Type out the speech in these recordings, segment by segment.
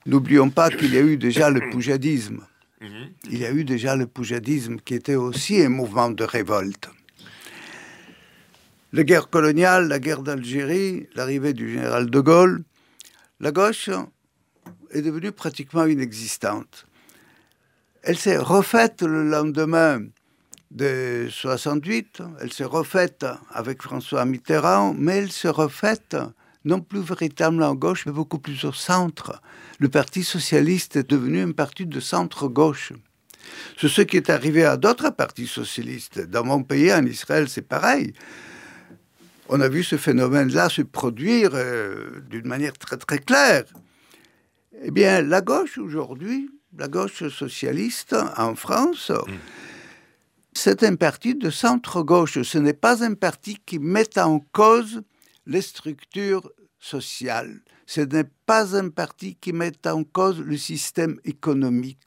N'oublions pas qu'il y a eu déjà le poujadisme. Il y a eu déjà le poujadisme qui était aussi un mouvement de révolte. Les guerres coloniales, la guerre d'Algérie, l'arrivée du général de Gaulle, la gauche est devenue pratiquement inexistante. Elle s'est refaite le lendemain de 68, elle s'est refaite avec François Mitterrand, mais elle se refaite non plus véritablement à gauche, mais beaucoup plus au centre. Le Parti socialiste est devenu un parti de centre-gauche. C'est ce qui est arrivé à d'autres partis socialistes. Dans mon pays, en Israël, c'est pareil. On a vu ce phénomène-là se produire d'une manière très très claire. Eh bien, la gauche aujourd'hui, la gauche socialiste en France, c'est un parti de centre-gauche. Ce n'est pas un parti qui met en cause les structures sociales. Ce n'est pas un parti qui met en cause le système économique.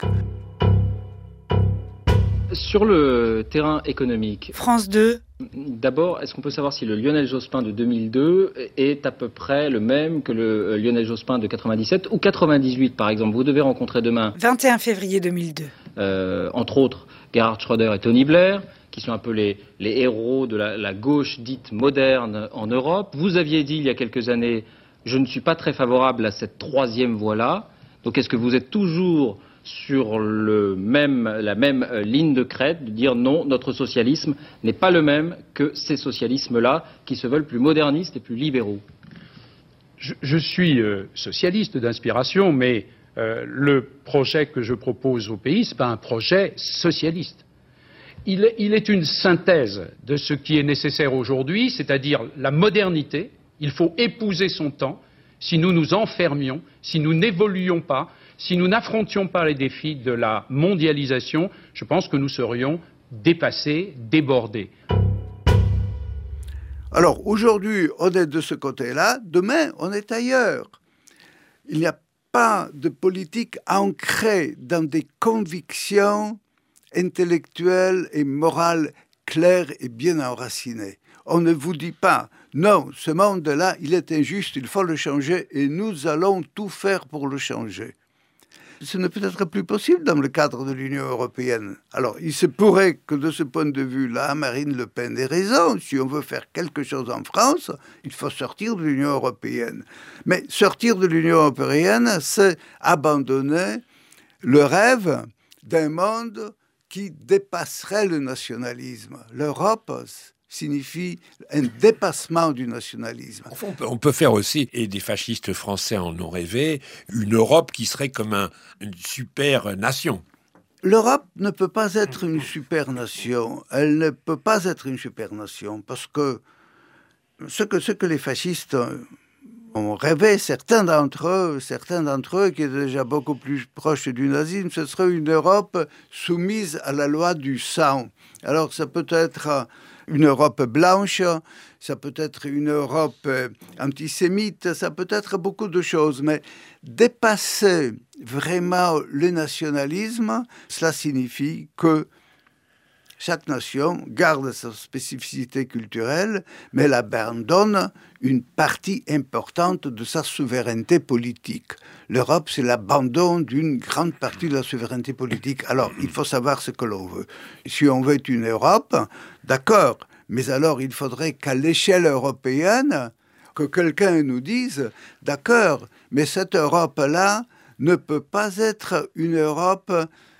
Sur le terrain économique, France 2. D'abord, est-ce qu'on peut savoir si le Lionel Jospin de 2002 est à peu près le même que le Lionel Jospin de 97 ou 98 par exemple? Vous devez rencontrer demain 21 février 2002. Entre autres Gerhard Schröder et Tony Blair, qui sont un peu les héros de la gauche dite moderne en Europe. Vous aviez dit il y a quelques années, je ne suis pas très favorable à cette troisième voie-là. Donc est-ce que vous êtes toujours sur la même ligne de crête, de dire non, notre socialisme n'est pas le même que ces socialismes-là qui se veulent plus modernistes et plus libéraux? Je suis socialiste d'inspiration, mais le projet que je propose au pays, ce n'est pas un projet socialiste. Il est une synthèse de ce qui est nécessaire aujourd'hui, c'est-à-dire la modernité. Il faut épouser son temps. Si nous nous enfermions, si nous n'évoluions pas, si nous n'affrontions pas les défis de la mondialisation, je pense que nous serions dépassés, débordés. Alors aujourd'hui, on est de ce côté-là, demain, on est ailleurs. Il n'y a pas de politique ancrée dans des convictions intellectuelles et morales claires et bien enracinées. On ne vous dit pas, non, ce monde-là, il est injuste, il faut le changer et nous allons tout faire pour le changer. Ce ne peut être plus possible dans le cadre de l'Union européenne. Alors, il se pourrait que de ce point de vue-là, Marine Le Pen ait raison. Si on veut faire quelque chose en France, il faut sortir de l'Union européenne. Mais sortir de l'Union européenne, c'est abandonner le rêve d'un monde qui dépasserait le nationalisme. L'Europe signifie un dépassement du nationalisme. Enfin, on peut faire aussi, et des fascistes français en ont rêvé, une Europe qui serait comme une super nation. L'Europe ne peut pas être une super nation. Elle ne peut pas être une super nation parce que ce que les fascistes ont rêvé, certains d'entre eux qui étaient déjà beaucoup plus proches du nazisme, ce serait une Europe soumise à la loi du sang. Alors ça peut être une Europe blanche, ça peut être une Europe antisémite, ça peut être beaucoup de choses, mais dépasser vraiment le nationalisme, cela signifie que chaque nation garde sa spécificité culturelle, mais elle abandonne une partie importante de sa souveraineté politique. L'Europe, c'est l'abandon d'une grande partie de la souveraineté politique. Alors, il faut savoir ce que l'on veut. Si on veut une Europe, d'accord, mais alors il faudrait qu'à l'échelle européenne, que quelqu'un nous dise, d'accord, mais cette Europe-là ne peut pas être une Europe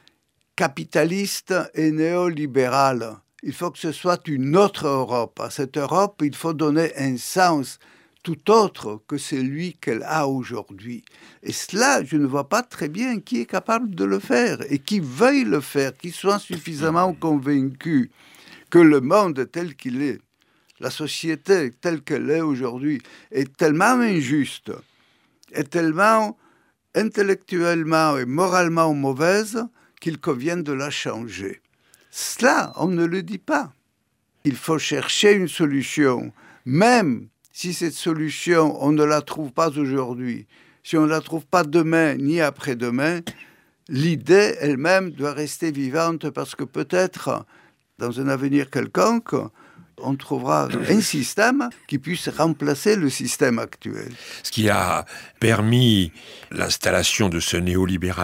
capitaliste et néolibérale. Il faut que ce soit une autre Europe. À cette Europe, il faut donner un sens tout autre que celui qu'elle a aujourd'hui. Et cela, je ne vois pas très bien qui est capable de le faire et qui veuille le faire, qui soit suffisamment convaincu que le monde tel qu'il est, la société telle qu'elle est aujourd'hui, est tellement injuste, est tellement intellectuellement et moralement mauvaise qu'il convient de la changer. Cela, on ne le dit pas. Il faut chercher une solution, même si cette solution, on ne la trouve pas aujourd'hui, si on ne la trouve pas demain ni après-demain, l'idée elle-même doit rester vivante parce que peut-être, dans un avenir quelconque, on trouvera un système qui puisse remplacer le système actuel. Ce qui a permis l'installation de ce néolibéralisme